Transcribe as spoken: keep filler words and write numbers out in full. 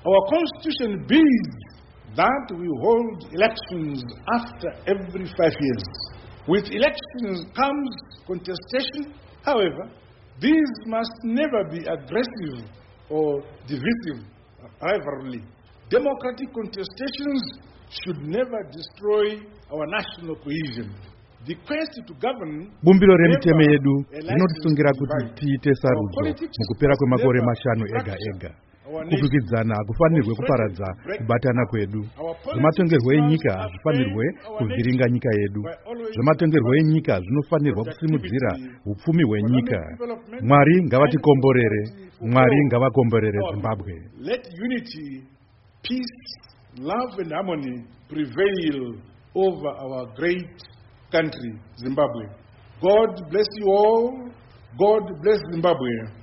Our constitution bids that we hold elections after every five years. With elections comes contestation. However, these must never be aggressive or divisive rivalry. Democratic contestations should never destroy our national cohesion. The quest to govern bumbiro remiteme yedu rinotisungira kuti tiite sarudzo mukupera kwemakore mashanu ega ega. Kupikisana akufanirwe kuparadza kubatana kwedu. Zvematongerwo enyika hazvifanirwe kuvhiringa nyika yedu. Zvematongerwo enyika zvinofanirwa kusimudzira upfumi hwenyika. Mwari ngavatikomborere. Mwari ngavakomborere Zimbabwe. Let unity, peace, love and harmony prevail over our great country, Zimbabwe. God bless you all. God bless Zimbabwe.